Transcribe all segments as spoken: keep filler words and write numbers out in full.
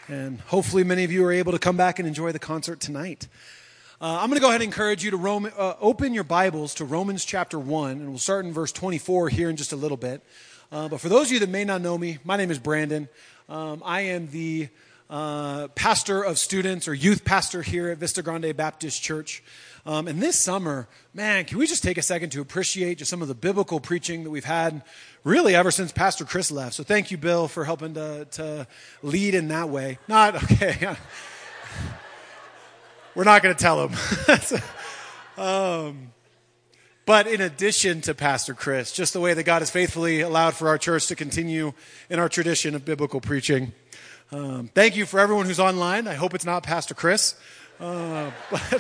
And hopefully many of you are able to come back and enjoy the concert tonight. Uh, I'm going to go ahead and encourage you to Rome, uh, open your Bibles to Romans chapter one, and we'll start in verse twenty-four here in just a little bit. Uh, but for those of you that may not know me, my name is Brandon. Um, I am the uh, pastor of students or youth pastor here at Vista Grande Baptist Church. Um, and this summer, man, can we just take a second to appreciate just some of the biblical preaching that we've had really ever since Pastor Chris left. So thank you, Bill, for helping to, to lead in that way. Not, okay. We're not going to tell him. um, but in addition to Pastor Chris, just the way that God has faithfully allowed for our church to continue in our tradition of biblical preaching. Um, thank you for everyone who's online. I hope it's not Pastor Chris. Uh, but...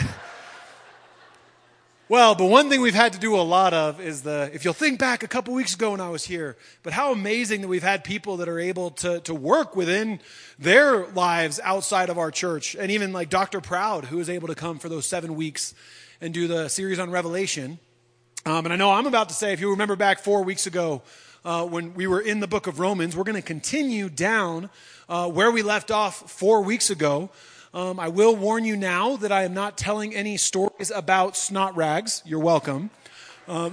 Well, but one thing we've had to do a lot of is the, if you'll think back a couple weeks ago when I was here, but how amazing that we've had people that are able to, to work within their lives outside of our church. And even like Doctor Proud, who was able to come for those seven weeks and do the series on Revelation. Um, and I know I'm about to say, if you remember back four weeks ago, uh, when we were in the book of Romans, we're going to continue down uh, where we left off four weeks ago. Um, I will warn you now that I am not telling any stories about snot rags. You're welcome. Um,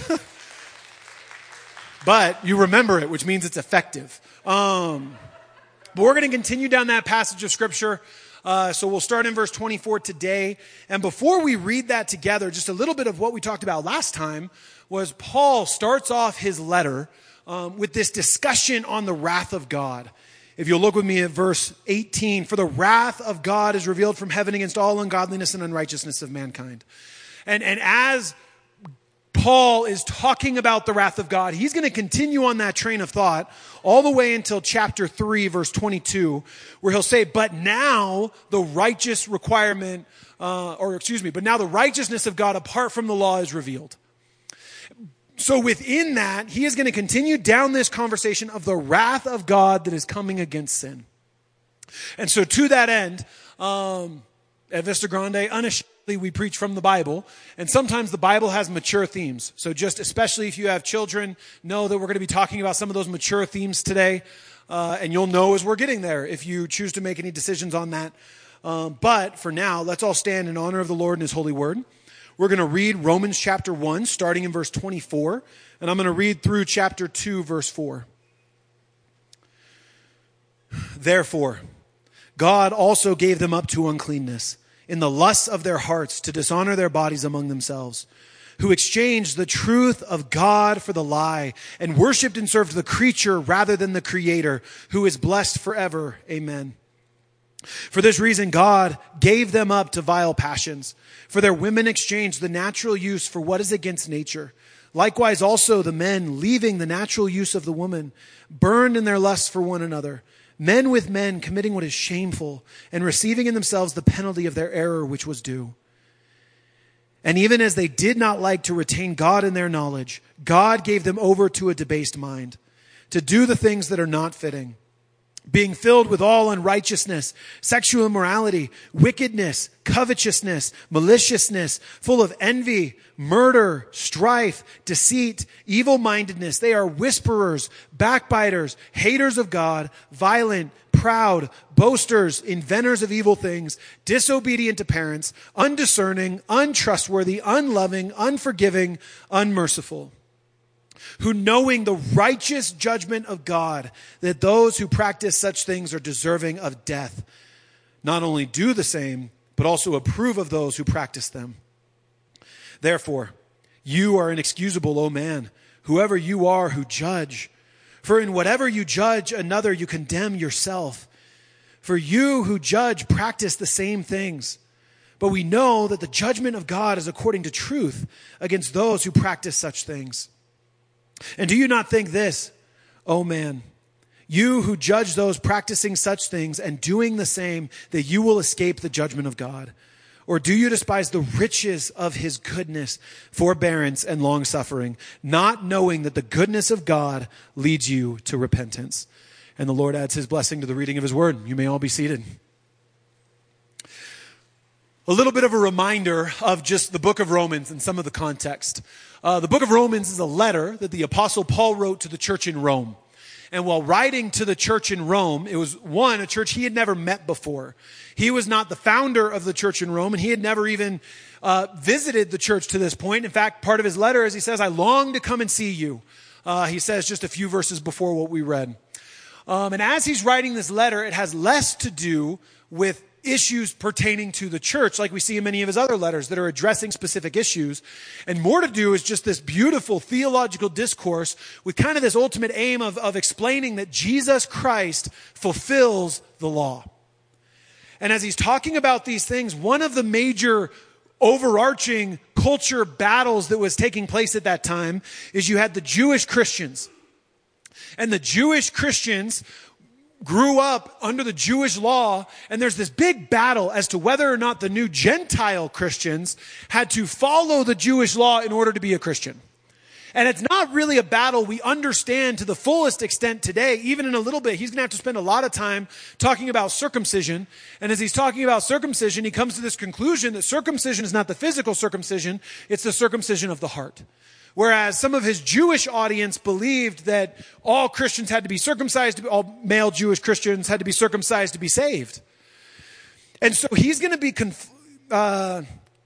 but you remember it, which means it's effective. Um, but we're going to continue down that passage of Scripture. Uh, so we'll start in verse twenty-four today. And before we read that together, just a little bit of what we talked about last time was Paul starts off his letter um, with this discussion on the wrath of God. If you'll look with me at verse eighteen, for the wrath of God is revealed from heaven against all ungodliness and unrighteousness of mankind. And, and as Paul is talking about the wrath of God, he's going to continue on that train of thought all the way until chapter three, verse twenty-two, where he'll say, but now the righteous requirement, uh, or excuse me, but now the righteousness of God apart from the law is revealed. So within that, he is going to continue down this conversation of the wrath of God that is coming against sin. And so to that end, um, at Vista Grande, unashamedly, we preach from the Bible. And sometimes the Bible has mature themes. So just especially if you have children, know that we're going to be talking about some of those mature themes today. Uh, and you'll know as we're getting there if you choose to make any decisions on that. Um, but for now, let's all stand in honor of the Lord and his holy word. We're going to read Romans chapter one, starting in verse twenty-four, and I'm going to read through chapter two, verse four. Therefore, God also gave them up to uncleanness in the lusts of their hearts to dishonor their bodies among themselves, who exchanged the truth of God for the lie and worshipped and served the creature rather than the Creator, who is blessed forever. Amen. For this reason, God gave them up to vile passions. For their women exchanged the natural use for what is against nature. Likewise also the men, leaving the natural use of the woman, burned in their lusts for one another. Men with men committing what is shameful, and receiving in themselves the penalty of their error which was due. And even as they did not like to retain God in their knowledge, God gave them over to a debased mind, to do the things that are not fitting, being filled with all unrighteousness, sexual immorality, wickedness, covetousness, maliciousness, full of envy, murder, strife, deceit, evil-mindedness. They are whisperers, backbiters, haters of God, violent, proud, boasters, inventors of evil things, disobedient to parents, undiscerning, untrustworthy, unloving, unforgiving, unmerciful. Who, knowing the righteous judgment of God, that those who practice such things are deserving of death, not only do the same, but also approve of those who practice them. Therefore, you are inexcusable, O man, whoever you are who judge. For in whatever you judge another, you condemn yourself. For you who judge practice the same things. But we know that the judgment of God is according to truth against those who practice such things. And do you not think this, O man, you who judge those practicing such things and doing the same, that you will escape the judgment of God? Or do you despise the riches of his goodness, forbearance, and long-suffering, not knowing that the goodness of God leads you to repentance? And the Lord adds his blessing to the reading of his word. You may all be seated. A little bit of a reminder of just the book of Romans and some of the context. Uh, the book of Romans is a letter that the Apostle Paul wrote to the church in Rome. And while writing to the church in Rome, it was one, a church he had never met before. He was not the founder of the church in Rome, and he had never even uh, visited the church to this point. In fact, part of his letter is he says, I long to come and see you. Uh, he says just a few verses before what we read. Um, and as he's writing this letter, it has less to do with issues pertaining to the church, like we see in many of his other letters that are addressing specific issues, and more to do is just this beautiful theological discourse with kind of this ultimate aim of, of explaining that Jesus Christ fulfills the law. And as he's talking about these things, one of the major overarching culture battles that was taking place at that time is you had the Jewish Christians. And the Jewish Christians grew up under the Jewish law, and there's this big battle as to whether or not the new Gentile Christians had to follow the Jewish law in order to be a Christian. And it's not really a battle we understand to the fullest extent today. Even in a little bit, he's going to have to spend a lot of time talking about circumcision. And as he's talking about circumcision, he comes to this conclusion that circumcision is not the physical circumcision, it's the circumcision of the heart. Whereas some of his Jewish audience believed that all Christians had to be circumcised, all male Jewish Christians had to be circumcised to be saved. And so he's going to be conf- uh,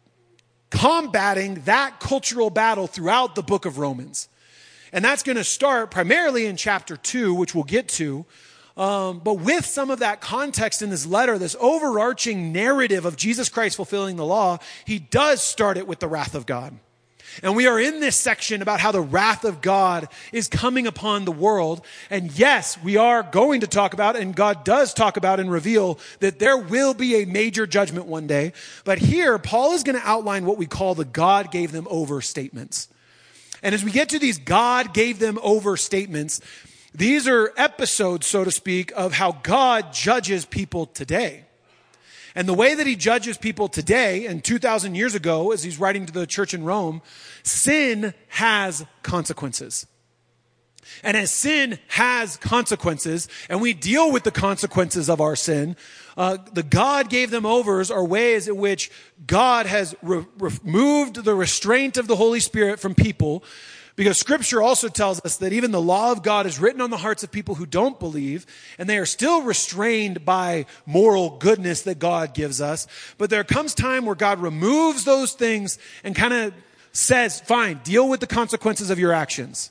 combating that cultural battle throughout the book of Romans. And that's going to start primarily in chapter two, which we'll get to. Um, but with some of that context in this letter, this overarching narrative of Jesus Christ fulfilling the law, he does start it with the wrath of God. And we are in this section about how the wrath of God is coming upon the world. And yes, we are going to talk about, and God does talk about and reveal that there will be a major judgment one day. But here, Paul is going to outline what we call the God gave them over statements. And as we get to these God gave them over statements, these are episodes, so to speak, of how God judges people today. And the way that he judges people today, and two thousand years ago, as he's writing to the church in Rome, sin has consequences. And as sin has consequences, and we deal with the consequences of our sin, uh, the God gave them overs are ways in which God has re- removed the restraint of the Holy Spirit from people. Because Scripture also tells us that even the law of God is written on the hearts of people who don't believe, and they are still restrained by moral goodness that God gives us. But there comes time where God removes those things and kind of says, fine, deal with the consequences of your actions.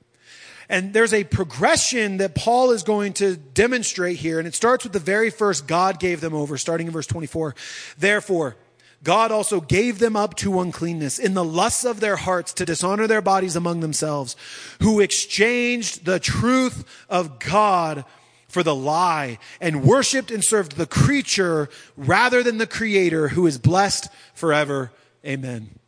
And there's a progression that Paul is going to demonstrate here, and it starts with the very first God gave them over, starting in verse twenty-four. Therefore, God also gave them up to uncleanness in the lusts of their hearts to dishonor their bodies among themselves, who exchanged the truth of God for the lie and worshiped and served the creature rather than the Creator, who is blessed forever. Amen.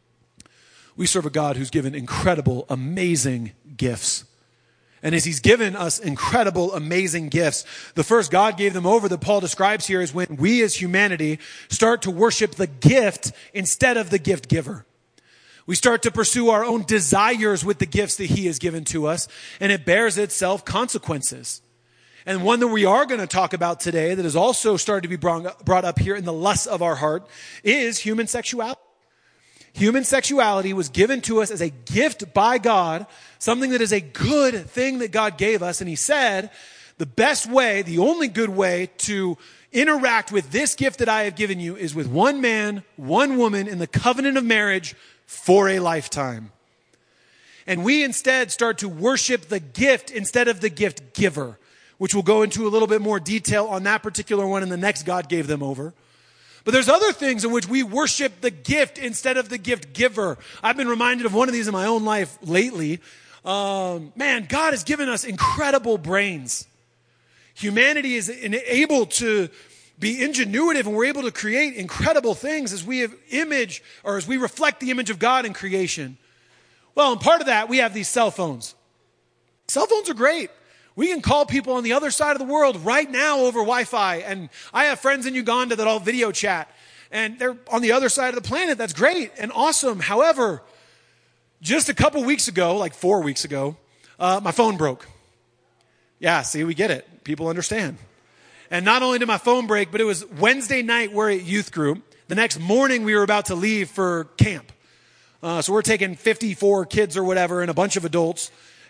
We serve a God who's given incredible, amazing gifts. And as he's given us incredible, amazing gifts, the first God gave them over that Paul describes here is when we as humanity start to worship the gift instead of the gift giver. We start to pursue our own desires with the gifts that he has given to us, and it bears itself consequences. And one that we are going to talk about today that has also started to be brought up here in the lusts of our heart is human sexuality. Human sexuality was given to us as a gift by God, something that is a good thing that God gave us. And he said, the best way, the only good way to interact with this gift that I have given you is with one man, one woman in the covenant of marriage for a lifetime. And we instead start to worship the gift instead of the gift giver, which we'll go into a little bit more detail on that particular one in the next God gave them over. But there's other things in which we worship the gift instead of the gift giver. I've been reminded of one of these in my own life lately. Um, man, God has given us incredible brains. Humanity is able to be ingenuitive, and we're able to create incredible things as we have image, or as we reflect the image of God in creation. Well, and part of that, we have these cell phones. Cell phones are great. We can call people on the other side of the world right now over Wi-Fi. And I have friends in Uganda that all video chat. And they're on the other side of the planet. That's great and awesome. However, just a couple weeks ago, like four weeks ago, uh, my phone broke. Yeah, see, we get it. People understand. And not only did my phone break, but it was Wednesday night. We're at youth group. The next morning, we were about to leave for camp. Uh, so we're taking fifty-four kids or whatever and a bunch of adults.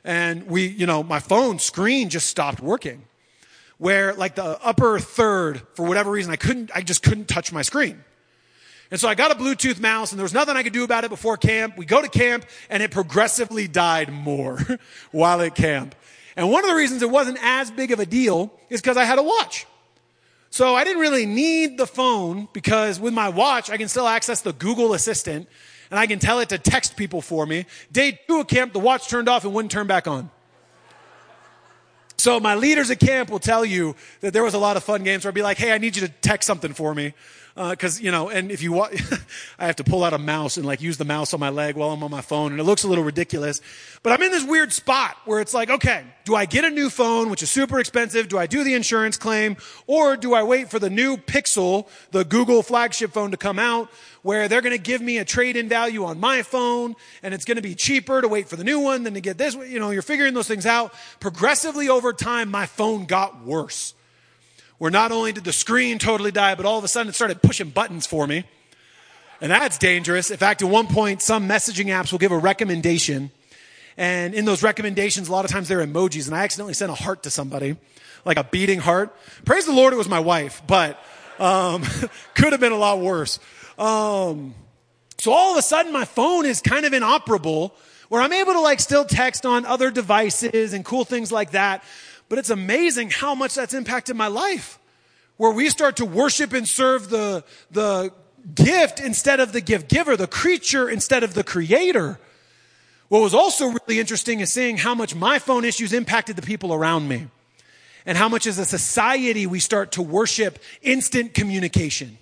And we, you know, my phone screen just stopped working. Where like the upper third, for whatever reason, I couldn't, I just couldn't touch my screen. And so I got a Bluetooth mouse, and there was nothing I could do about it before camp. We go to camp, and it progressively died more while at camp. And one of the reasons it wasn't as big of a deal is because I had a watch. So I didn't really need the phone, because with my watch, I can still access the Google Assistant, and I can tell it to text people for me. Day two of camp, the watch turned off and wouldn't turn back on. So my leaders at camp will tell you that there was a lot of fun games where I'd be like, hey, I need you to text something for me. Uh, cause, you know, and if you want, I have to pull out a mouse and like use the mouse on my leg while I'm on my phone, and it looks a little ridiculous. But I'm in this weird spot where it's like, okay, do I get a new phone, which is super expensive? Do I do the insurance claim? Or do I wait for the new Pixel, the Google flagship phone, to come out, where they're going to give me a trade-in value on my phone, and it's going to be cheaper to wait for the new one than to get this? You know, you're figuring those things out. Progressively over time, my phone got worse. Where not only did the screen totally die, but all of a sudden it started pushing buttons for me. And that's dangerous. In fact, at one point, some messaging apps will give a recommendation. And in those recommendations, a lot of times they're emojis. And I accidentally sent a heart to somebody, like a beating heart. Praise the Lord, it was my wife, but um, could have been a lot worse. Um, so all of a sudden, my phone is kind of inoperable, where I'm able to like still text on other devices and cool things like that. But it's amazing how much that's impacted my life, where we start to worship and serve the, the gift instead of the gift giver, the creature instead of the creator. What was also really interesting is seeing how much my phone issues impacted the people around me, and how much as a society we start to worship instant communication.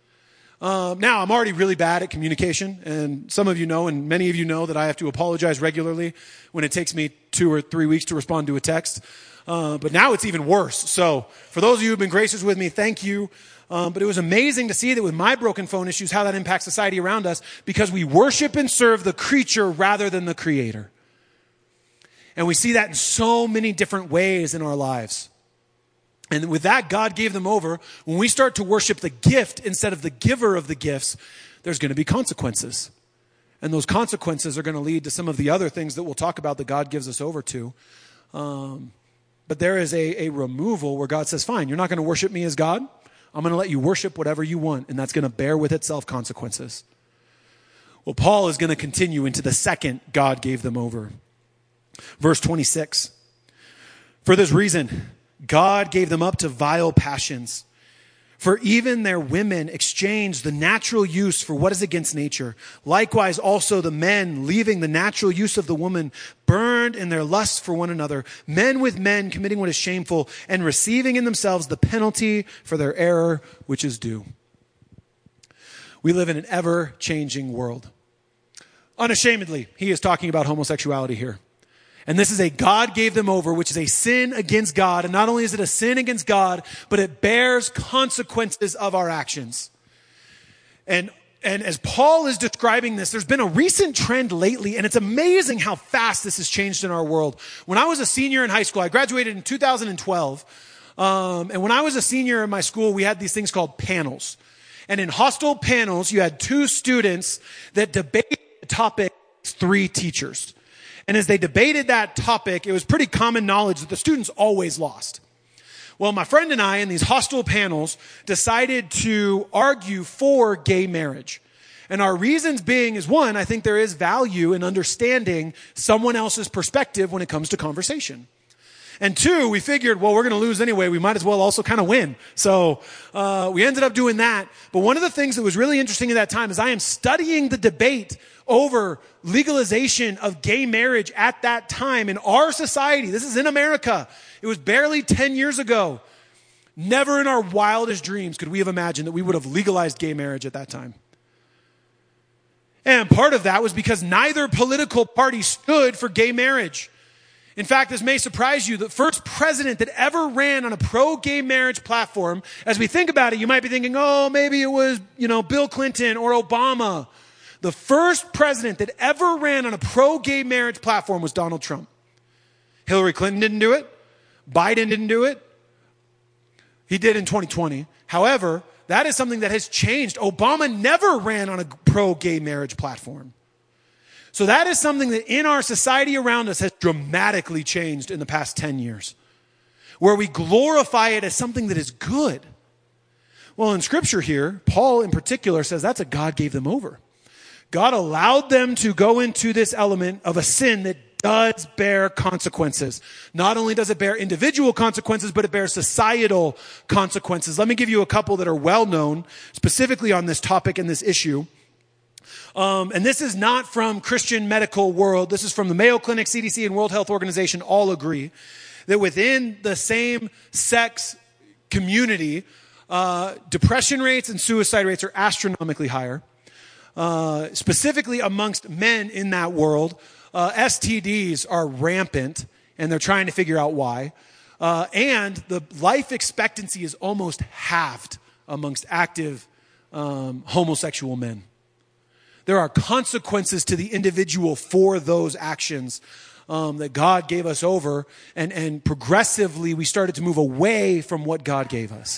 Um, now, I'm already really bad at communication, and some of you know, and many of you know, that I have to apologize regularly when it takes me two or three weeks to respond to a text. Uh, but now it's even worse. So for those of you who've been gracious with me, thank you. Um, but it was amazing to see that with my broken phone issues, how that impacts society around us, because we worship and serve the creature rather than the creator. And we see that in so many different ways in our lives. And with that, God gave them over. When we start to worship the gift instead of the giver of the gifts, there's going to be consequences. And those consequences are going to lead to some of the other things that we'll talk about that God gives us over to. Um, But there is a, a removal where God says, fine, you're not going to worship me as God. I'm going to let you worship whatever you want, and that's going to bear with itself consequences. Well, Paul is going to continue into the second God gave them over. Verse twenty-six. For this reason, God gave them up to vile passions. For even their women exchanged the natural use for what is against nature. Likewise also the men, leaving the natural use of the woman, burned in their lust for one another, men with men committing what is shameful, and receiving in themselves the penalty for their error which is due. We live in an ever-changing world. Unashamedly, he is talking about homosexuality here. And this is a God gave them over, which is a sin against God. And not only is it a sin against God, but it bears consequences of our actions. And, and as Paul is describing this, there's been a recent trend lately, and it's amazing how fast this has changed in our world. When I was a senior in high school, I graduated in two thousand twelve. Um, and when I was a senior in my school, we had these things called panels. And in hostile panels, you had two students that debated the topic with three teachers. And as they debated that topic, it was pretty common knowledge that the students always lost. Well, my friend and I in these hostile panels decided to argue for gay marriage. And our reasons being is, one, I think there is value in understanding someone else's perspective when it comes to conversation. And two, we figured, well, we're going to lose anyway. We might as well also kind of win. So uh, we ended up doing that. But one of the things that was really interesting at that time is I am studying the debate over legalization of gay marriage at that time in our society. This is in America. It was barely ten years ago. Never in our wildest dreams could we have imagined that we would have legalized gay marriage at that time. And part of that was because neither political party stood for gay marriage. In fact, this may surprise you, the first president that ever ran on a pro-gay marriage platform, as we think about it, you might be thinking, oh, maybe it was, you know, Bill Clinton or Obama. The first president that ever ran on a pro-gay marriage platform was Donald Trump. Hillary Clinton didn't do it. Biden didn't do it. He did in twenty twenty. However, that is something that has changed. Obama never ran on a pro-gay marriage platform. So that is something that in our society around us has dramatically changed in the past ten years, where we glorify it as something that is good. Well, in Scripture here, Paul in particular says that's a God gave them over. God allowed them to go into this element of a sin that does bear consequences. Not only does it bear individual consequences, but it bears societal consequences. Let me give you a couple that are well known, specifically on this topic and this issue. Um, and this is not from Christian medical world. This is from the Mayo Clinic, C D C, and World Health Organization all agree that within the same sex community, uh, depression rates and suicide rates are astronomically higher. Uh, specifically amongst men in that world, uh, S T Ds are rampant, and they're trying to figure out why. Uh, and the life expectancy is almost halved amongst active um, homosexual men. There are consequences to the individual for those actions um, that God gave us over, and, and progressively we started to move away from what God gave us.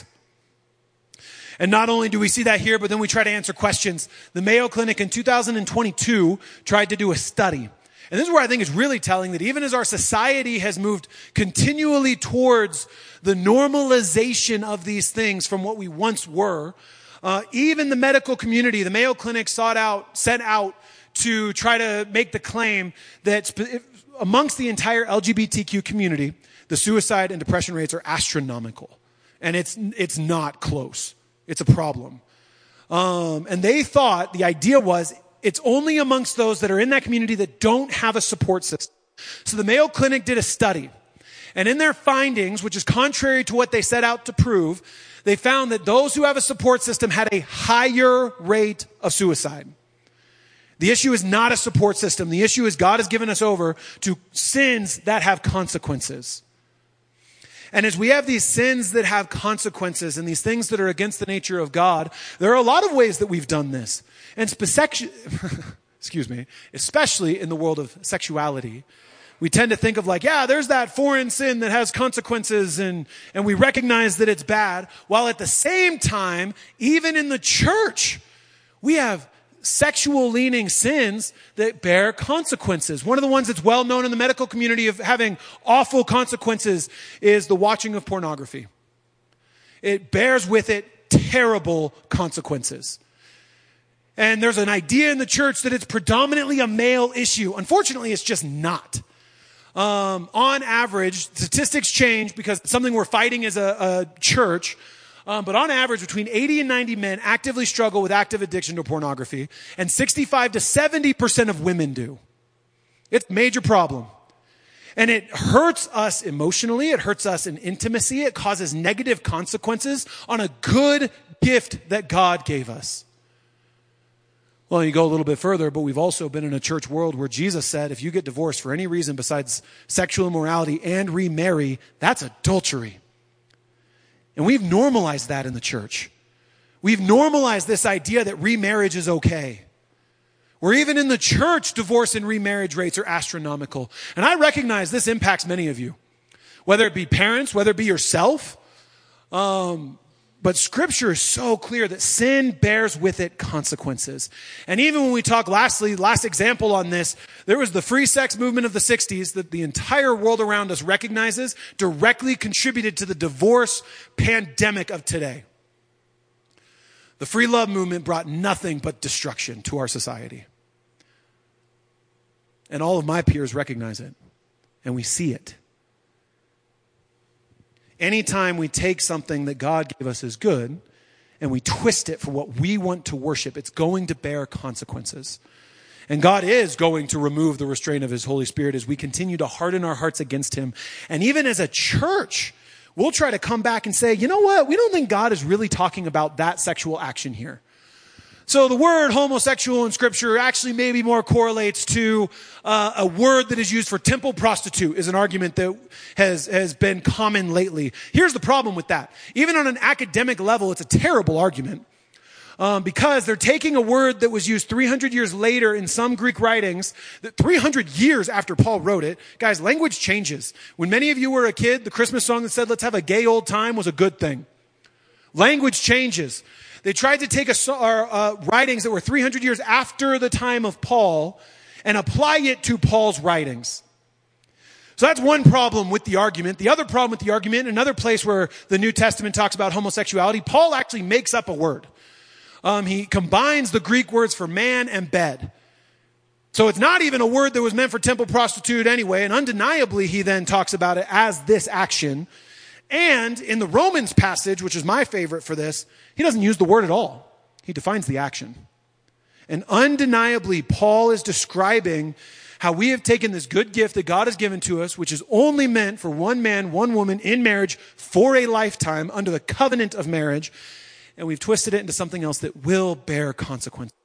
And not only do we see that here, but then we try to answer questions. The Mayo Clinic in two thousand twenty-two tried to do a study. And this is where I think it's really telling that even as our society has moved continually towards the normalization of these things from what we once were, Uh, even the medical community, the Mayo Clinic sought out, set out to try to make the claim that sp- amongst the entire L G B T Q community, the suicide and depression rates are astronomical. And it's it's not close. It's a problem. Um, and they thought, the idea was, it's only amongst those that are in that community that don't have a support system. So the Mayo Clinic did a study. And in their findings, which is contrary to what they set out to prove, they found that those who have a support system had a higher rate of suicide. The issue is not a support system. The issue is God has given us over to sins that have consequences. And as we have these sins that have consequences and these things that are against the nature of God, there are a lot of ways that we've done this. And spe- excuse me, especially in the world of sexuality, we tend to think of like, yeah, there's that foreign sin that has consequences, and, and we recognize that it's bad. While at the same time, even in the church, we have sexual leaning sins that bear consequences. One of the ones that's well known in the medical community of having awful consequences is the watching of pornography. It bears with it terrible consequences. And there's an idea in the church that it's predominantly a male issue. Unfortunately, it's just not. Um, on average, statistics change because it's something we're fighting as a, a church. Um, but on average, between eighty and ninety men actively struggle with active addiction to pornography, and sixty-five to seventy percent of women do. It's a major problem. And it hurts us emotionally. It hurts us in intimacy. It causes negative consequences on a good gift that God gave us. Well, you go a little bit further, but we've also been in a church world where Jesus said, if you get divorced for any reason besides sexual immorality and remarry, that's adultery. And we've normalized that in the church. We've normalized this idea that remarriage is okay. Where even in the church, divorce and remarriage rates are astronomical. And I recognize this impacts many of you. Whether it be parents, whether it be yourself. Um, but Scripture is so clear that sin bears with it consequences. And even when we talk lastly, last example on this, there was the free sex movement of the sixties that the entire world around us recognizes directly contributed to the divorce pandemic of today. The free love movement brought nothing but destruction to our society. And all of my peers recognize it. And we see it. Anytime we take something that God gave us as good and we twist it for what we want to worship, it's going to bear consequences. And God is going to remove the restraint of His Holy Spirit as we continue to harden our hearts against Him. And even as a church, we'll try to come back and say, you know what? We don't think God is really talking about that sexual action here. So the word homosexual in Scripture actually maybe more correlates to uh, a word that is used for temple prostitute is an argument that has, has been common lately. Here's the problem with that. Even on an academic level, it's a terrible argument. Um, because they're taking a word that was used three hundred years later in some Greek writings, that three hundred years after Paul wrote it. Guys, language changes. When many of you were a kid, the Christmas song that said, let's have a gay old time was a good thing. Language changes. They tried to take a, uh, uh, writings that were three hundred years after the time of Paul and apply it to Paul's writings. So that's one problem with the argument. The other problem with the argument, another place where the New Testament talks about homosexuality, Paul actually makes up a word. Um, he combines the Greek words for man and bed. So it's not even a word that was meant for temple prostitute anyway, and undeniably he then talks about it as this action. And in the Romans passage, which is my favorite for this, he doesn't use the word at all. He defines the action. And undeniably, Paul is describing how we have taken this good gift that God has given to us, which is only meant for one man, one woman in marriage for a lifetime under the covenant of marriage, and we've twisted it into something else that will bear consequences.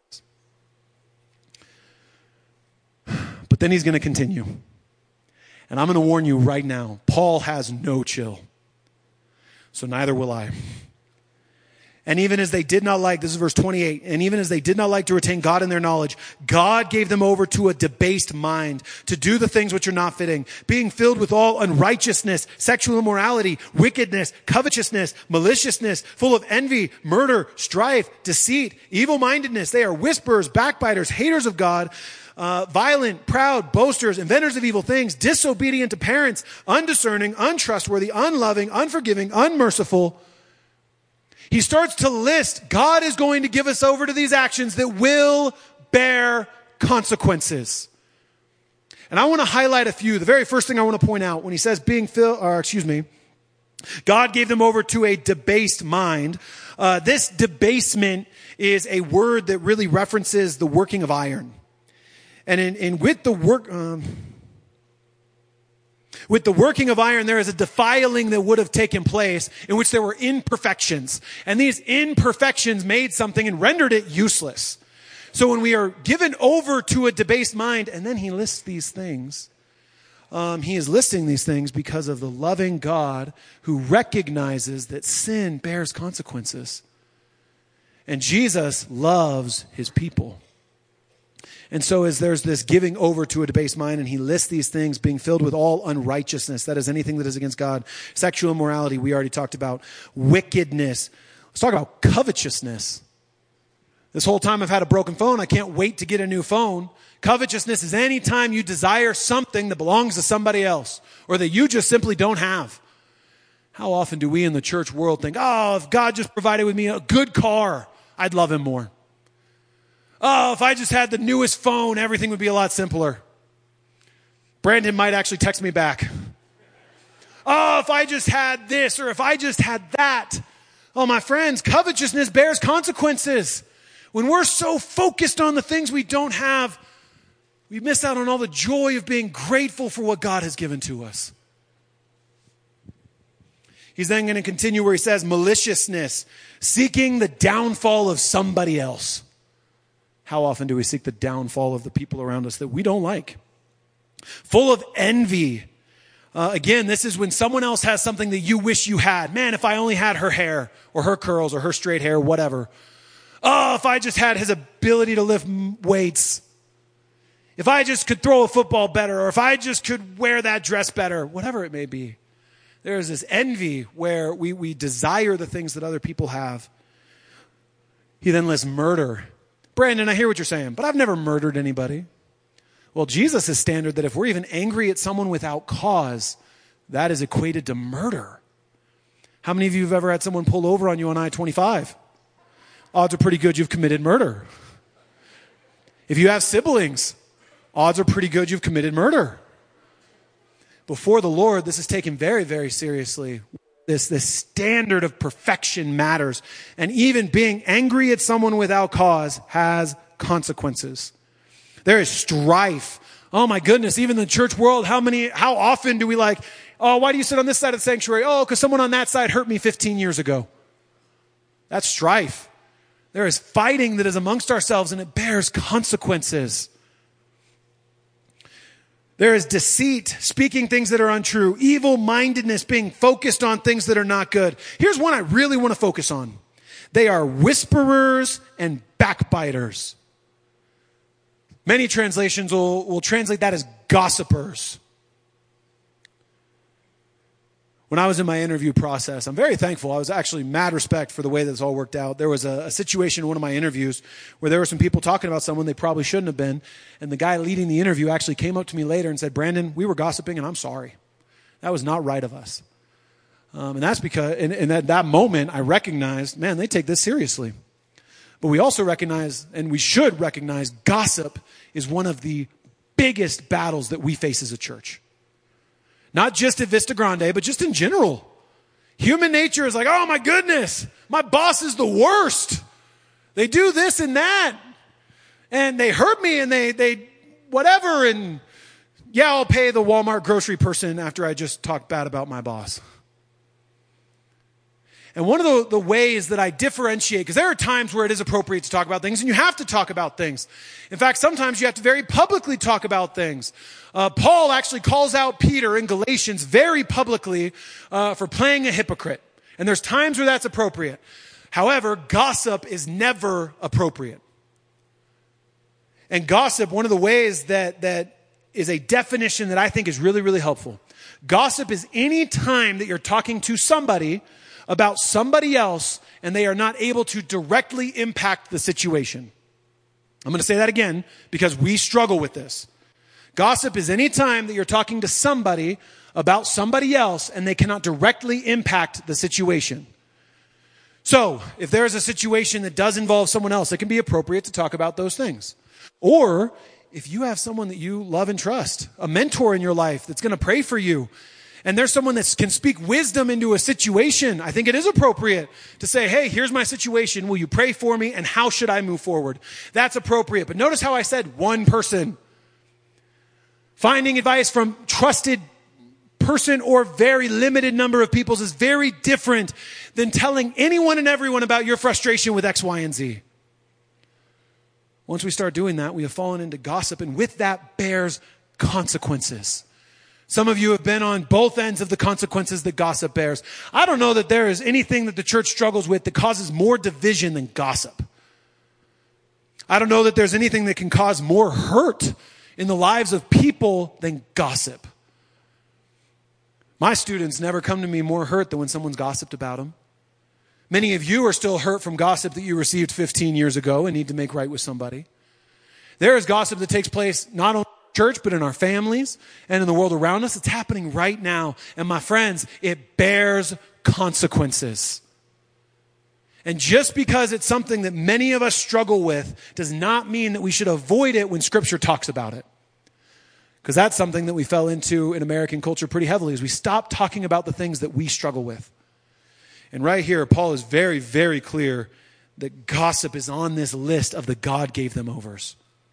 But then he's going to continue. And I'm going to warn you right now, Paul has no chill. So neither will I. And even as they did not like, this is verse twenty-eight, and even as they did not like to retain God in their knowledge, God gave them over to a debased mind to do the things which are not fitting, being filled with all unrighteousness, sexual immorality, wickedness, covetousness, maliciousness, full of envy, murder, strife, deceit, evil-mindedness. They are whisperers, backbiters, haters of God, Uh, violent, proud, boasters, inventors of evil things, disobedient to parents, undiscerning, untrustworthy, unloving, unforgiving, unmerciful. He starts to list, God is going to give us over to these actions that will bear consequences. And I want to highlight a few. The very first thing I want to point out, when he says being filled, or excuse me, God gave them over to a debased mind. Uh, this debasement is a word that really references the working of iron. And in, in with the work, um, with the working of iron, there is a defiling that would have taken place in which there were imperfections. And these imperfections made something and rendered it useless. So when we are given over to a debased mind, and then he lists these things, um, he is listing these things because of the loving God who recognizes that sin bears consequences. And Jesus loves his people. And so as there's this giving over to a debased mind, and he lists these things, being filled with all unrighteousness, that is anything that is against God, sexual immorality, we already talked about, wickedness. Let's talk about covetousness. This whole time I've had a broken phone, I can't wait to get a new phone. Covetousness is any time you desire something that belongs to somebody else, or that you just simply don't have. How often do we in the church world think, oh, if God just provided with me a good car, I'd love him more. Oh, if I just had the newest phone, everything would be a lot simpler. Brandon might actually text me back. Oh, if I just had this, or if I just had that. Oh, my friends, covetousness bears consequences. When we're so focused on the things we don't have, we miss out on all the joy of being grateful for what God has given to us. He's then going to continue where he says maliciousness, seeking the downfall of somebody else. How often do we seek the downfall of the people around us that we don't like? Full of envy. Uh, again, this is when someone else has something that you wish you had. Man, if I only had her hair or her curls or her straight hair, whatever. Oh, if I just had his ability to lift weights. If I just could throw a football better, or if I just could wear that dress better, whatever it may be. There is this envy where we, we desire the things that other people have. He then lists murder. Brandon, I hear what you're saying, but I've never murdered anybody. Well, Jesus' standard that if we're even angry at someone without cause, that is equated to murder. How many of you have ever had someone pull over on you on I twenty-five? Odds are pretty good you've committed murder. If you have siblings, odds are pretty good you've committed murder. Before the Lord, this is taken very, very seriously. This, this standard of perfection matters. And even being angry at someone without cause has consequences. There is strife. Oh my goodness, even in the church world, how many, how often do we like, oh, why do you sit on this side of the sanctuary? Oh, because someone on that side hurt me fifteen years ago. That's strife. There is fighting that is amongst ourselves, and it bears consequences. There is deceit, speaking things that are untrue, evil-mindedness, being focused on things that are not good. Here's one I really want to focus on. They are whisperers and backbiters. Many translations will, will translate that as gossipers. When I was in my interview process, I'm very thankful. I was actually mad respect for the way this all worked out. There was a, a situation in one of my interviews where there were some people talking about someone they probably shouldn't have been. And the guy leading the interview actually came up to me later and said, Brandon, we were gossiping and I'm sorry. That was not right of us. Um, and that's because, and, and at that moment, I recognized, man, they take this seriously. But we also recognize, and we should recognize, gossip is one of the biggest battles that we face as a church. Not just at Vista Grande, but just in general. Human nature is like, oh my goodness, my boss is the worst. They do this and that. And they hurt me and they, they, whatever. And yeah, I'll pay the Walmart grocery person after I just talked bad about my boss. And one of the, the ways that I differentiate, because there are times where it is appropriate to talk about things, and you have to talk about things. In fact, sometimes you have to very publicly talk about things. Uh, Paul actually calls out Peter in Galatians very publicly uh, for playing a hypocrite. And there's times where that's appropriate. However, gossip is never appropriate. And gossip, one of the ways that, that is a definition that I think is really, really helpful. Gossip is any time that you're talking to somebody about somebody else and they are not able to directly impact the situation. I'm going to say that again because we struggle with this. Gossip is any time that you're talking to somebody about somebody else and they cannot directly impact the situation. So, if there is a situation that does involve someone else, it can be appropriate to talk about those things. Or, if you have someone that you love and trust, a mentor in your life that's going to pray for you, and there's someone that can speak wisdom into a situation, I think it is appropriate to say, hey, here's my situation. Will you pray for me? And how should I move forward? That's appropriate. But notice how I said one person. Finding advice from trusted person or very limited number of people is very different than telling anyone and everyone about your frustration with X, Y, and Z. Once we start doing that, we have fallen into gossip, and with that bears consequences. Some of you have been on both ends of the consequences that gossip bears. I don't know that there is anything that the church struggles with that causes more division than gossip. I don't know that there's anything that can cause more hurt in the lives of people than gossip. My students never come to me more hurt than when someone's gossiped about them. Many of you are still hurt from gossip that you received fifteen years ago and need to make right with somebody. There is gossip that takes place not only church, but in our families and in the world around us. It's happening right now. And my friends, it bears consequences. And just because it's something that many of us struggle with does not mean that we should avoid it when Scripture talks about it. Because that's something that we fell into in American culture pretty heavily, is we stopped talking about the things that we struggle with. And right here, Paul is very, very clear that gossip is on this list of the God gave them overs.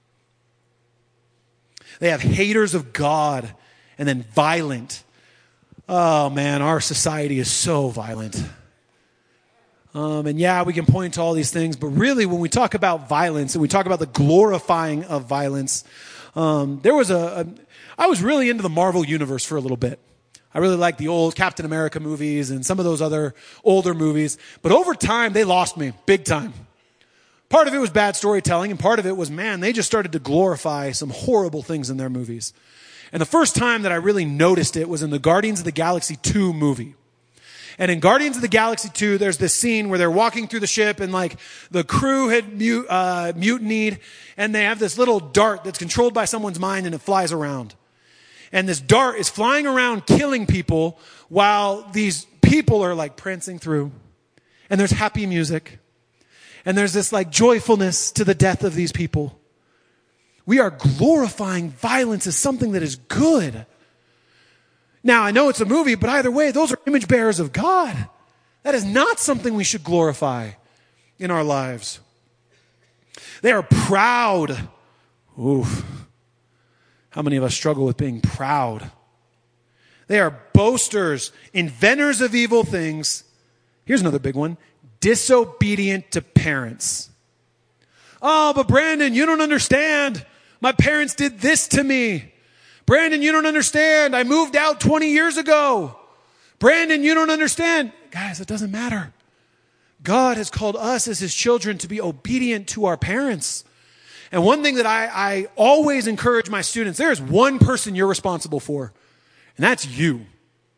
They have haters of God and then violent. Oh man, our society is so violent. Um, and yeah, we can point to all these things, but really when we talk about violence and we talk about the glorifying of violence, um, there was a, a, I was really into the Marvel universe for a little bit. I really liked the old Captain America movies and some of those other older movies, but over time they lost me big time. Part of it was bad storytelling, and part of it was, man, they just started to glorify some horrible things in their movies. And the first time that I really noticed it was in the Guardians of the Galaxy two movie. And in Guardians of the Galaxy two, there's this scene where they're walking through the ship, and like the crew had mut- uh, mutinied, and they have this little dart that's controlled by someone's mind, and it flies around. And this dart is flying around killing people while these people are like prancing through. And there's happy music. And there's this like joyfulness to the death of these people. We are glorifying violence as something that is good. Now, I know it's a movie, but either way, those are image bearers of God. That is not something we should glorify in our lives. They are proud. Oof. How many of us struggle with being proud? They are boasters, inventors of evil things. Here's another big one. Disobedient to parents. Oh, but Brandon, you don't understand. My parents did this to me. Brandon, you don't understand. I moved out twenty years ago. Brandon, you don't understand. Guys, it doesn't matter. God has called us as his children to be obedient to our parents. And one thing that I, I always encourage my students, there is one person you're responsible for, and that's you.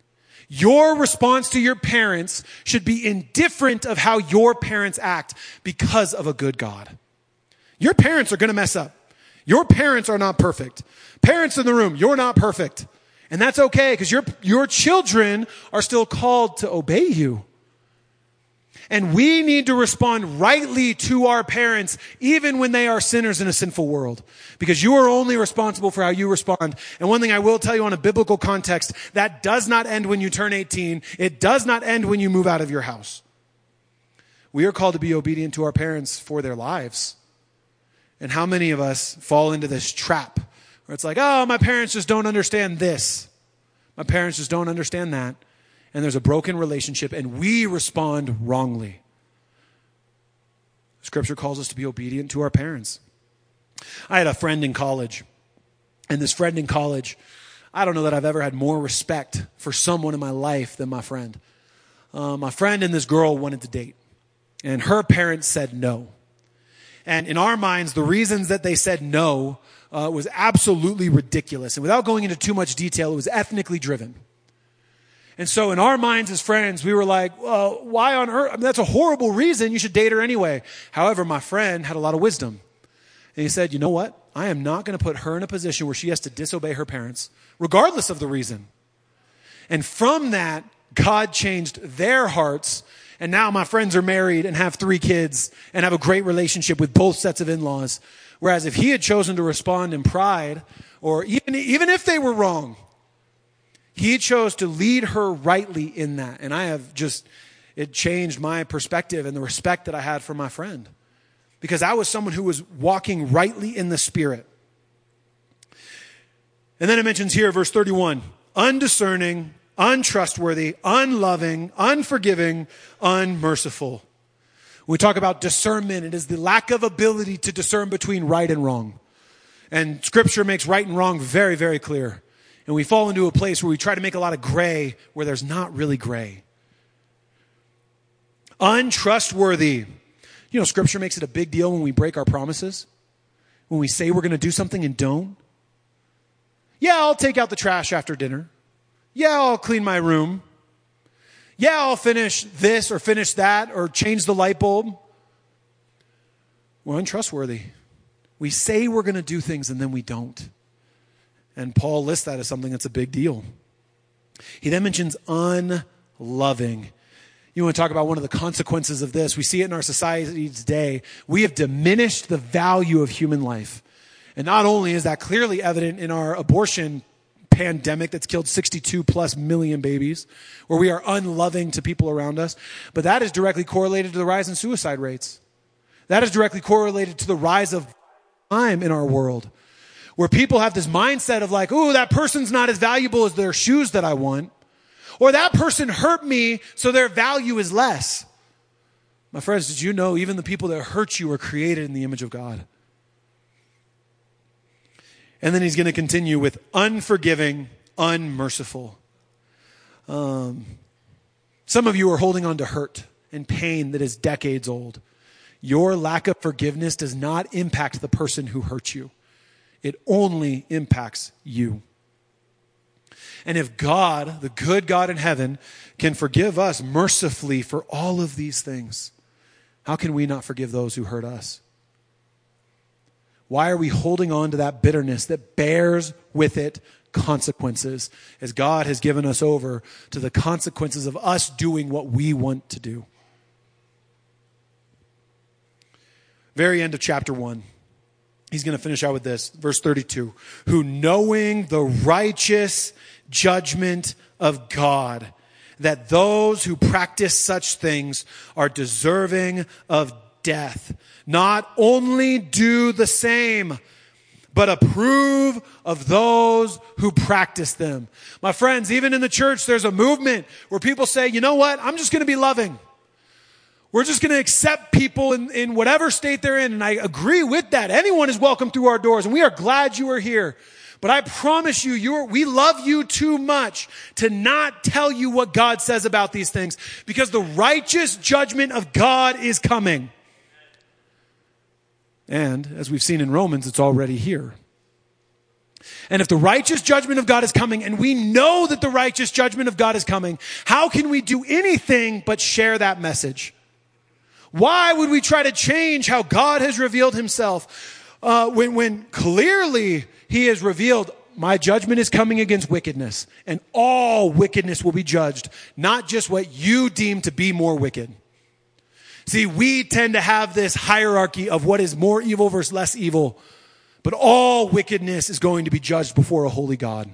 Your response to your parents should be indifferent of how your parents act because of a good God. Your parents are going to mess up. Your parents are not perfect. Parents in the room, you're not perfect. And that's okay because your, your children are still called to obey you. And we need to respond rightly to our parents, even when they are sinners in a sinful world. Because you are only responsible for how you respond. And one thing I will tell you on a biblical context, that does not end when you turn eighteen. It does not end when you move out of your house. We are called to be obedient to our parents for their lives. And how many of us fall into this trap where it's like, oh, my parents just don't understand this. My parents just don't understand that. And there's a broken relationship, and we respond wrongly. Scripture calls us to be obedient to our parents. I had a friend in college, and this friend in college, I don't know that I've ever had more respect for someone in my life than my friend. Uh, my friend and this girl wanted to date, and her parents said no. And in our minds, the reasons that they said no uh, was absolutely ridiculous. And without going into too much detail, it was ethnically driven. And so in our minds as friends, we were like, well, why on earth? I mean, that's a horrible reason. You should date her anyway. However, my friend had a lot of wisdom. And he said, you know what? I am not going to put her in a position where she has to disobey her parents, regardless of the reason. And from that, God changed their hearts. And now my friends are married and have three kids and have a great relationship with both sets of in-laws. Whereas if he had chosen to respond in pride, or even, even if they were wrong, he chose to lead her rightly in that. And I have just, it changed my perspective and the respect that I had for my friend. Because I was someone who was walking rightly in the Spirit. And then it mentions here, verse thirty-one, undiscerning, untrustworthy, unloving, unforgiving, unmerciful. When we talk about discernment, it is the lack of ability to discern between right and wrong. And Scripture makes right and wrong very, very clear. And we fall into a place where we try to make a lot of gray where there's not really gray. Untrustworthy. You know, Scripture makes it a big deal when we break our promises. When we say we're going to do something and don't. Yeah, I'll take out the trash after dinner. Yeah, I'll clean my room. Yeah, I'll finish this or finish that or change the light bulb. We're untrustworthy. We say we're going to do things and then we don't. And Paul lists that as something that's a big deal. He then mentions unloving. You want to talk about one of the consequences of this? We see it in our society today. We have diminished the value of human life. And not only is that clearly evident in our abortion pandemic that's killed sixty-two plus million babies, where we are unloving to people around us, but that is directly correlated to the rise in suicide rates. That is directly correlated to the rise of crime in our world. Where people have this mindset of like, ooh, that person's not as valuable as their shoes that I want. Or that person hurt me, so their value is less. My friends, did you know even the people that hurt you are created in the image of God? And then he's going to continue with unforgiving, unmerciful. Um, some of you are holding on to hurt and pain that is decades old. Your lack of forgiveness does not impact the person who hurt you. It only impacts you. And if God, the good God in heaven, can forgive us mercifully for all of these things, how can we not forgive those who hurt us? Why are we holding on to that bitterness that bears with it consequences, as God has given us over to the consequences of us doing what we want to do? Very end of chapter one. He's going to finish out with this, verse thirty-two. Who knowing the righteous judgment of God, that those who practice such things are deserving of death, not only do the same, but approve of those who practice them. My friends, even in the church, there's a movement where people say, you know what? I'm just going to be loving. We're just going to accept people in, in whatever state they're in. And I agree with that. Anyone is welcome through our doors, and we are glad you are here. But I promise you, you're, we love you too much to not tell you what God says about these things, because the righteous judgment of God is coming. And as we've seen in Romans, it's already here. And if the righteous judgment of God is coming, and we know that the righteous judgment of God is coming, how can we do anything but share that message? Why would we try to change how God has revealed himself uh, when, when clearly he has revealed, my judgment is coming against wickedness, and all wickedness will be judged, not just what you deem to be more wicked. See, we tend to have this hierarchy of what is more evil versus less evil, but all wickedness is going to be judged before a holy God.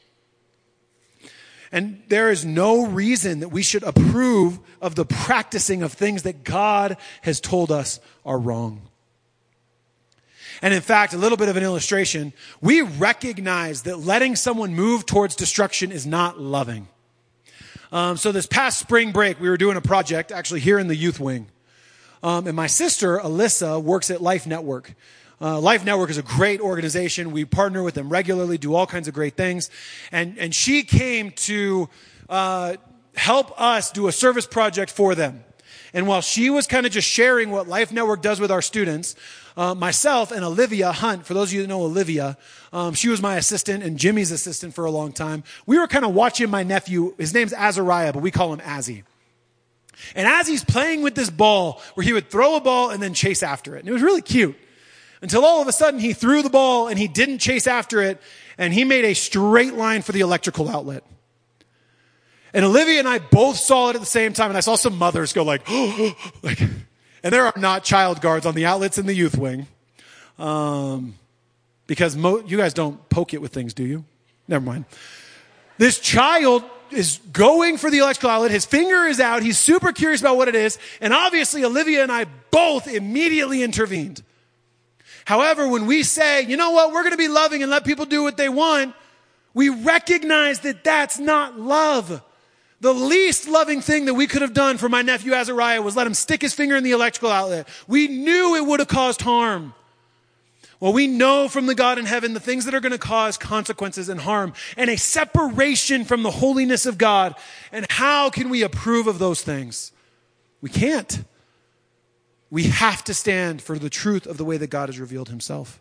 And there is no reason that we should approve of the practicing of things that God has told us are wrong. And in fact, a little bit of an illustration, we recognize that letting someone move towards destruction is not loving. Um, so this past spring break, we were doing a project, actually here in the youth wing. Um, and my sister, Alyssa, works at Life Network. Uh, Life Network is a great organization. We partner with them regularly, do all kinds of great things. And, and she came to uh, help us do a service project for them. And while she was kind of just sharing what Life Network does with our students, uh, myself and Olivia Hunt, for those of you that know Olivia, um, she was my assistant and Jimmy's assistant for a long time. We were kind of watching my nephew. His name's Azariah, but we call him Azzy. And as he's playing with this ball, where he would throw a ball and then chase after it. And it was really cute. Until all of a sudden he threw the ball and he didn't chase after it, and he made a straight line for the electrical outlet. And Olivia and I both saw it at the same time, and I saw some mothers go like, oh, like, and there are not child guards on the outlets in the youth wing. Um, because mo- you guys don't poke it with things, do you? Never mind. This child is going for the electrical outlet. His finger is out. He's super curious about what it is. And obviously Olivia and I both immediately intervened. However, when we say, you know what, we're going to be loving and let people do what they want, we recognize that that's not love. The least loving thing that we could have done for my nephew Azariah was let him stick his finger in the electrical outlet. We knew it would have caused harm. Well, we know from the God in heaven the things that are going to cause consequences and harm and a separation from the holiness of God. And how can we approve of those things? We can't. We have to stand for the truth of the way that God has revealed himself.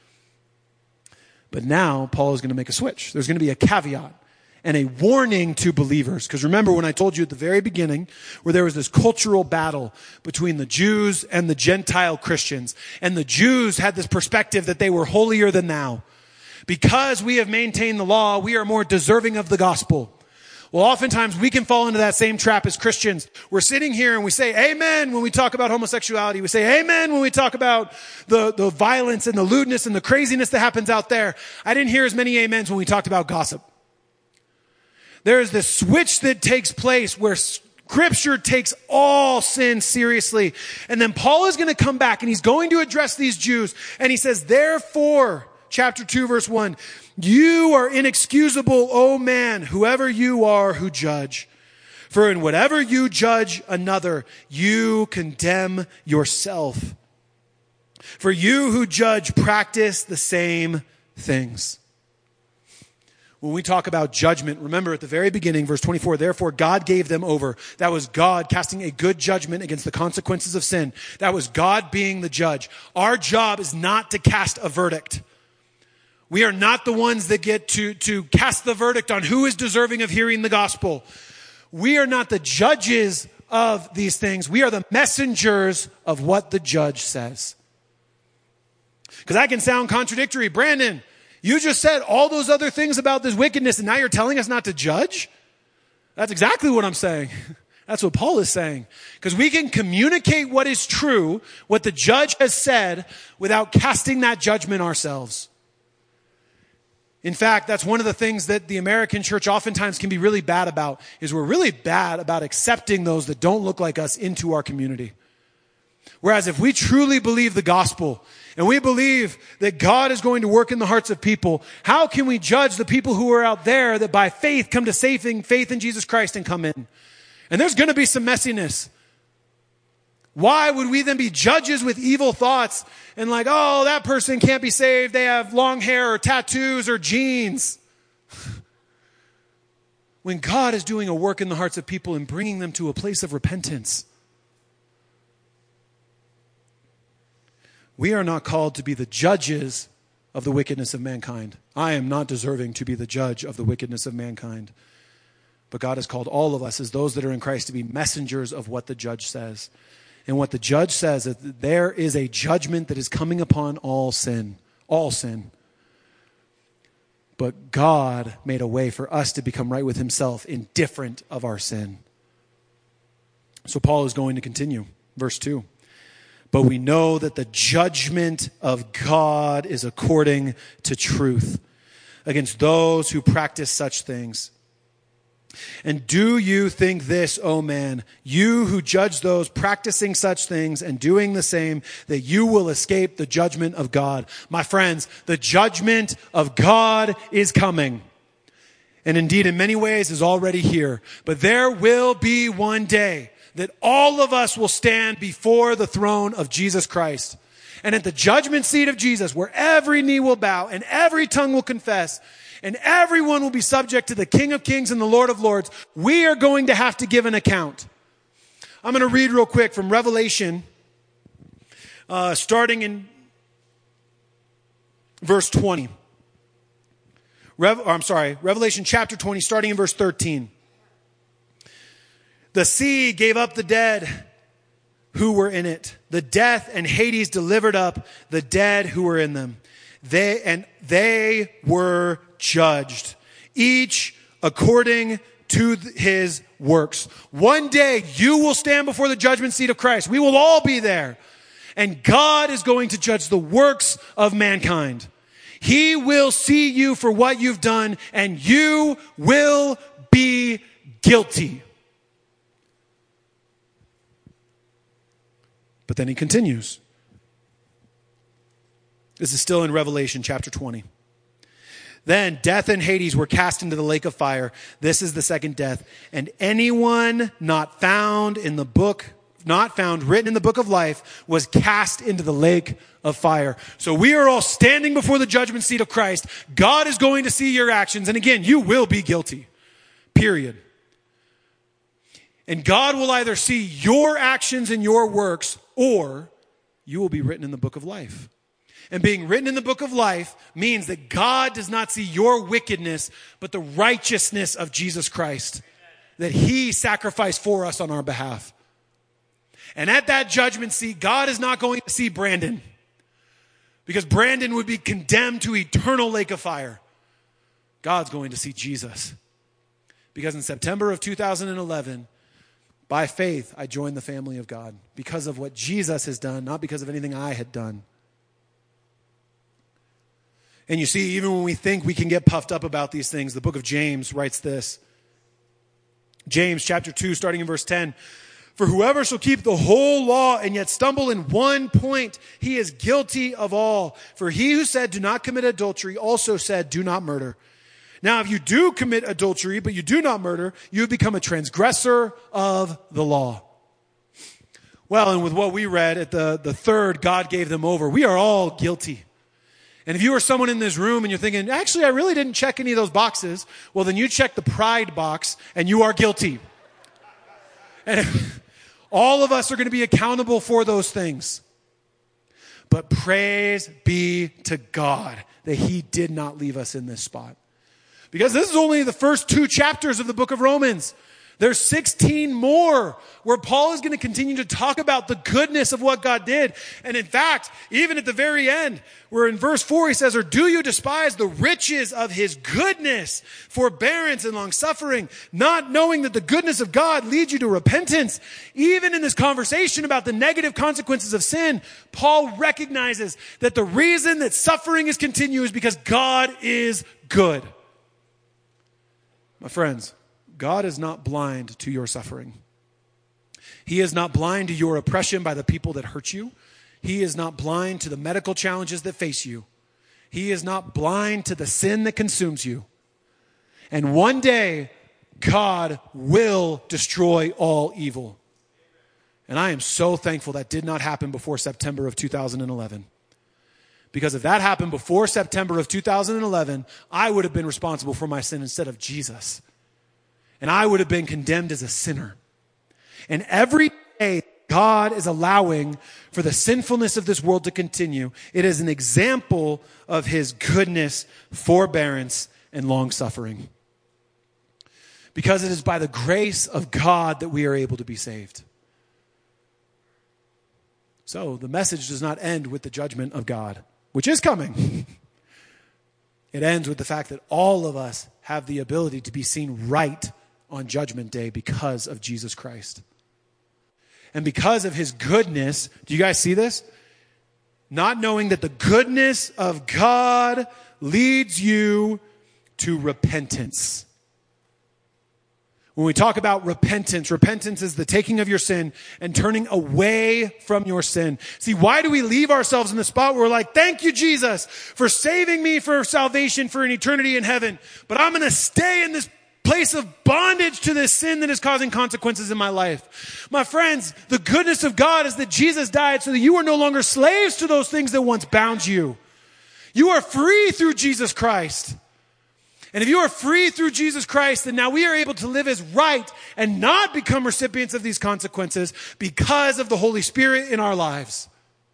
But now Paul is going to make a switch. There's going to be a caveat and a warning to believers. Because remember when I told you at the very beginning where there was this cultural battle between the Jews and the Gentile Christians. And the Jews had this perspective that they were holier than thou. Because we have maintained the law, we are more deserving of the gospel. Well, oftentimes we can fall into that same trap as Christians. We're sitting here and we say amen when we talk about homosexuality. We say amen when we talk about the, the violence and the lewdness and the craziness that happens out there. I didn't hear as many amens when we talked about gossip. There is this switch that takes place where Scripture takes all sin seriously. And then Paul is going to come back and he's going to address these Jews. And he says, therefore, chapter two, verse one, you are inexcusable, O man, whoever you are who judge. For in whatever you judge another, you condemn yourself. For you who judge practice the same things. When we talk about judgment, remember at the very beginning, verse twenty-four, therefore God gave them over. That was God casting a good judgment against the consequences of sin. That was God being the judge. Our job is not to cast a verdict. We are not the ones that get to, to cast the verdict on who is deserving of hearing the gospel. We are not the judges of these things. We are the messengers of what the judge says. Because that can sound contradictory. Brandon, you just said all those other things about this wickedness and now you're telling us not to judge? That's exactly what I'm saying. That's what Paul is saying. Because we can communicate what is true, what the judge has said, without casting that judgment ourselves. In fact, that's one of the things that the American church oftentimes can be really bad about, is we're really bad about accepting those that don't look like us into our community. Whereas if we truly believe the gospel and we believe that God is going to work in the hearts of people, how can we judge the people who are out there that by faith come to saving faith in Jesus Christ and come in? And there's going to be some messiness. Why would we then be judges with evil thoughts and like, oh, that person can't be saved. They have long hair or tattoos or jeans. When God is doing a work in the hearts of people and bringing them to a place of repentance. We are not called to be the judges of the wickedness of mankind. I am not deserving to be the judge of the wickedness of mankind. But God has called all of us as those that are in Christ to be messengers of what the judge says. And what the judge says is that there is a judgment that is coming upon all sin. All sin. But God made a way for us to become right with himself, indifferent of our sin. So Paul is going to continue. Verse two. But we know that the judgment of God is according to truth against those who practice such things. And do you think this, O man, you who judge those practicing such things and doing the same, that you will escape the judgment of God? My friends, the judgment of God is coming. And indeed, in many ways, is already here. But there will be one day that all of us will stand before the throne of Jesus Christ. And at the judgment seat of Jesus, where every knee will bow and every tongue will confess, and everyone will be subject to the King of Kings and the Lord of Lords, we are going to have to give an account. I'm going to read real quick from Revelation, uh, starting in verse twenty. Rev- or I'm sorry, Revelation chapter twenty, starting in verse thirteen. The sea gave up the dead who were in it. The death and Hades delivered up the dead who were in them. They and they were judged, each according to his works. One day you will stand before the judgment seat of Christ. We will all be there. And God is going to judge the works of mankind. He will see you for what you've done, and you will be guilty. But then he continues. This is still in Revelation chapter twenty. Then death and Hades were cast into the lake of fire. This is the second death. And anyone not found in the book, not found written in the book of life, was cast into the lake of fire. So we are all standing before the judgment seat of Christ. God is going to see your actions. And again, you will be guilty. Period. And God will either see your actions and your works, or you will be written in the book of life. And being written in the book of life means that God does not see your wickedness, but the righteousness of Jesus Christ, that he sacrificed for us on our behalf. And at that judgment seat, God is not going to see Brandon, because Brandon would be condemned to eternal lake of fire. God's going to see Jesus. Because in September of two thousand eleven, by faith, I joined the family of God because of what Jesus has done, not because of anything I had done. And you see, even when we think we can get puffed up about these things, the book of James writes this. James chapter two, starting in verse ten. For whoever shall keep the whole law and yet stumble in one point, he is guilty of all. For he who said, do not commit adultery, also said, do not murder. Now, if you do commit adultery, but you do not murder, you have become a transgressor of the law. Well, and with what we read at the, the third, God gave them over. We are all guilty. And if you are someone in this room and you're thinking, actually, I really didn't check any of those boxes, well, then you check the pride box and you are guilty. And all of us are going to be accountable for those things. But praise be to God that he did not leave us in this spot. Because this is only the first two chapters of the book of Romans. There's sixteen more where Paul is going to continue to talk about the goodness of what God did. And in fact, even at the very end, where in verse four he says, or do you despise the riches of his goodness, forbearance and long suffering, not knowing that the goodness of God leads you to repentance? Even in this conversation about the negative consequences of sin, Paul recognizes that the reason that suffering is continued is because God is good. My friends, God is not blind to your suffering. He is not blind to your oppression by the people that hurt you. He is not blind to the medical challenges that face you. He is not blind to the sin that consumes you. And one day, God will destroy all evil. And I am so thankful that did not happen before September of two thousand eleven. Because if that happened before September of two thousand eleven, I would have been responsible for my sin instead of Jesus. And I would have been condemned as a sinner. And every day God is allowing for the sinfulness of this world to continue, it is an example of his goodness, forbearance, and long-suffering. Because it is by the grace of God that we are able to be saved. So the message does not end with the judgment of God, which is coming. It ends with the fact that all of us have the ability to be seen right on Judgment Day because of Jesus Christ. And because of his goodness, do you guys see this? Not knowing that the goodness of God leads you to repentance. When we talk about repentance, repentance is the taking of your sin and turning away from your sin. See, why do we leave ourselves in the spot where we're like, thank you, Jesus, for saving me for salvation for an eternity in heaven, but I'm going to stay in this place of bondage to this sin that is causing consequences in my life. My friends, the goodness of God is that Jesus died so that you are no longer slaves to those things that once bound you. You are free through Jesus Christ. And if you are free through Jesus Christ, then now we are able to live as right and not become recipients of these consequences because of the Holy Spirit in our lives.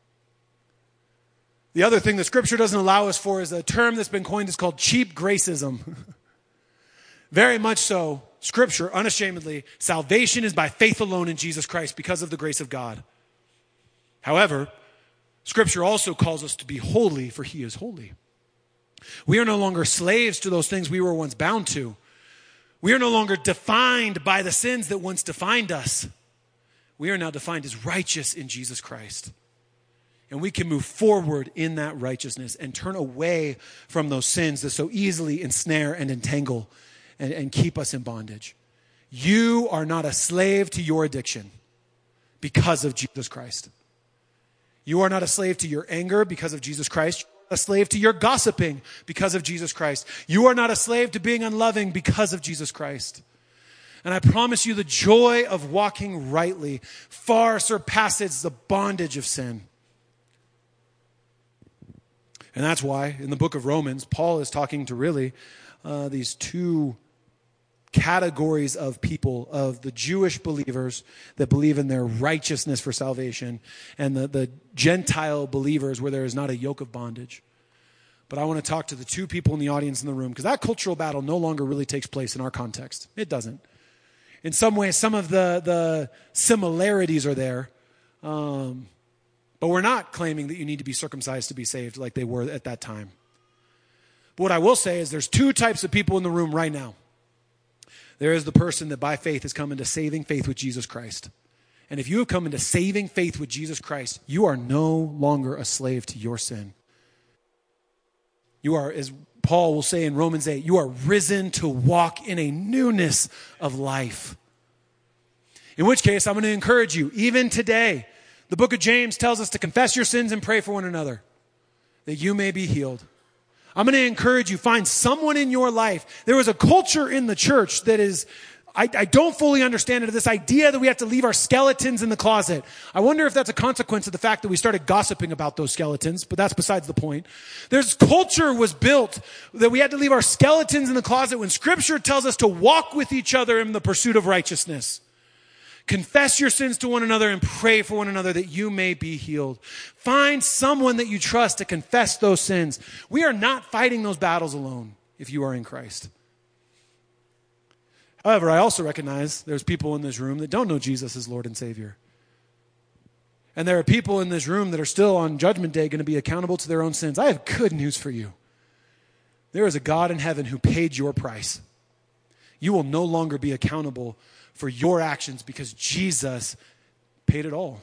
The other thing that Scripture doesn't allow us for is a term that's been coined. It's called cheap gracism. Very much so, Scripture, unashamedly, salvation is by faith alone in Jesus Christ because of the grace of God. However, Scripture also calls us to be holy, for he is holy. We are no longer slaves to those things we were once bound to. We are no longer defined by the sins that once defined us. We are now defined as righteous in Jesus Christ. And we can move forward in that righteousness and turn away from those sins that so easily ensnare and entangle and, and keep us in bondage. You are not a slave to your addiction because of Jesus Christ. You are not a slave to your anger because of Jesus Christ. A slave to your gossiping because of Jesus Christ. You are not a slave to being unloving because of Jesus Christ. And I promise you the joy of walking rightly far surpasses the bondage of sin. And that's why in the book of Romans, Paul is talking to really uh, these two categories of people, of the Jewish believers that believe in their righteousness for salvation and the, the Gentile believers where there is not a yoke of bondage. But I want to talk to the two people in the audience in the room because that cultural battle no longer really takes place in our context. It doesn't. In some ways, some of the, the similarities are there, um, but we're not claiming that you need to be circumcised to be saved like they were at that time. But what I will say is there's two types of people in the room right now. There is the person that by faith has come into saving faith with Jesus Christ. And if you have come into saving faith with Jesus Christ, you are no longer a slave to your sin. You are, as Paul will say in Romans eight, you are risen to walk in a newness of life. In which case, I'm going to encourage you, even today, the book of James tells us to confess your sins and pray for one another, that you may be healed. I'm going to encourage you, find someone in your life. There is a culture in the church that is, I, I don't fully understand it, this idea that we have to leave our skeletons in the closet. I wonder if that's a consequence of the fact that we started gossiping about those skeletons, but that's besides the point. There's culture was built that we had to leave our skeletons in the closet when Scripture tells us to walk with each other in the pursuit of righteousness. Confess your sins to one another and pray for one another that you may be healed. Find someone that you trust to confess those sins. We are not fighting those battles alone if you are in Christ. However, I also recognize there's people in this room that don't know Jesus as Lord and Savior. And there are people in this room that are still on Judgment Day going to be accountable to their own sins. I have good news for you. There is a God in heaven who paid your price. You will no longer be accountable for your actions because Jesus paid it all.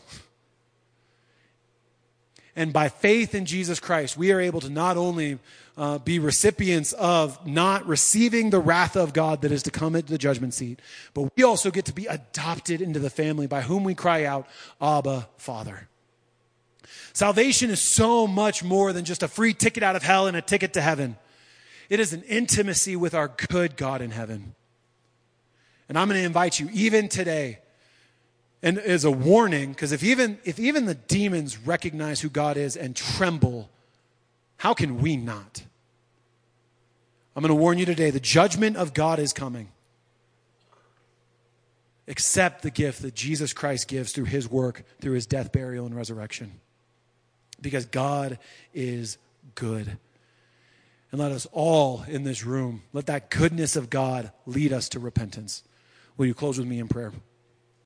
And by faith in Jesus Christ, we are able to not only uh, be recipients of not receiving the wrath of God that is to come at the judgment seat, but we also get to be adopted into the family by whom we cry out, Abba, Father. Salvation is so much more than just a free ticket out of hell and a ticket to heaven. It is an intimacy with our good God in heaven. And I'm going to invite you, even today, and as a warning, because if even if even the demons recognize who God is and tremble, how can we not? I'm going to warn you today, the judgment of God is coming. accept the gift that Jesus Christ gives through his work, through his death, burial, and resurrection. Because God is good. And let us all in this room, let that goodness of God lead us to repentance. Will you close with me in prayer?